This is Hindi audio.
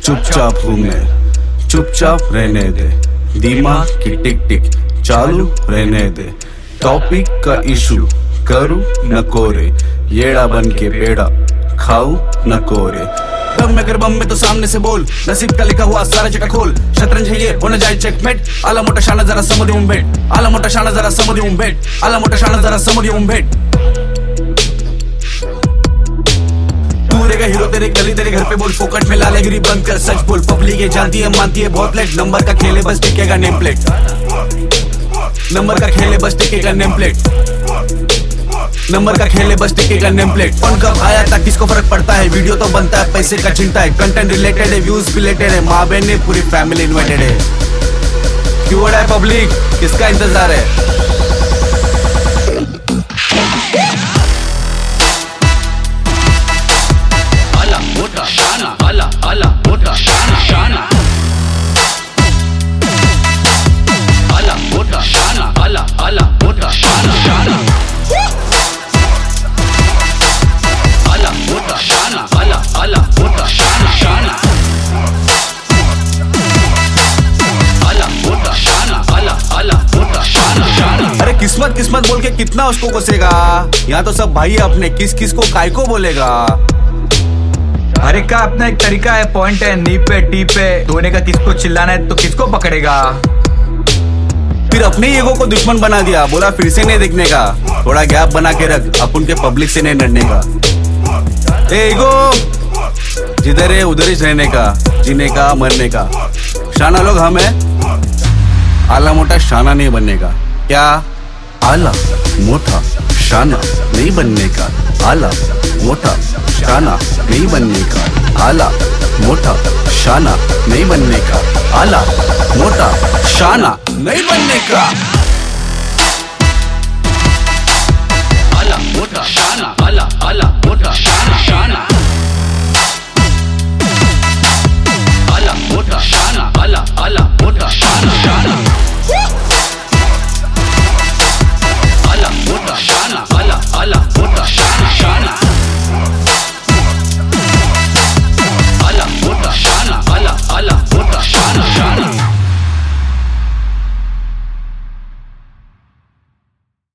चुपचाप हूँ मैं, चुपचाप रहने दे, दिमाग की टिक टिक चालू रहने दे। टॉपिक का इशू करूँ न कोरे, येड़ा बन के पेड़ा खाऊं न कोरे। दम में कर बम में तो सामने से बोल, नसीब का लिखा हुआ सारा चक्का खोल। शतरंज है ये होने जाए चेकमेट, आला मोटा शाना जरा समझ बेट, आला मोटा शाना जरा समझ बेट, आला मोटा शाना जरा समझ बेट। हीरो तेरे गली तेरे घर पे बोल, फोकट में लालेगिरी बंद कर, सच बोल। पब्लिक ये जानती है मानती है बहुत लेट, नंबर का खेले बस टिकेगा नेम प्लेट, नंबर का खेले बस टिकेगा नेम प्लेट, नंबर का खेले बस टिकेगा नेम प्लेट। कौन कब आया था किसको फर्क पड़ता है, वीडियो तो बनता है पैसे का चिंता है। कंटेंट रिलेटेड है, व्यूज रिलेटेड है, माँ बहन ने पूरी फैमिली इन्वाइटेड है। क्यों है पब्लिक, किसका इंतजार है? अरे किस्मत किस्मत बोल के कितना उसको कोसेगा, यहाँ तो सब भाई अपने, किस किस को काय को बोलेगा। हर एक का अपना एक तरीका है, पॉइंट है, नी पे टी पे धोने का। किसको चिल्लाना है तो किसको पकड़ेगा। फिर अपने ईगो को दुश्मन बना दिया, बोला फिर से नहीं देखने का, थोड़ा गैप बना के रख, अपन के पब्लिक से नहीं लड़ने का। ए ईगो जिधर है उधर ही रहने का, जीने का मरने का। शाना लोग हम है, आला मोटा शाना नहीं बनने का। क्या आला मोटा शाना नहीं बनने का, आला मोटा शाना नहीं बनने का, आला मोटा शाना नहीं बनने का, आला मोटा शाना नहीं बनने का। आला मोटा शाना, आला मोटा शाना।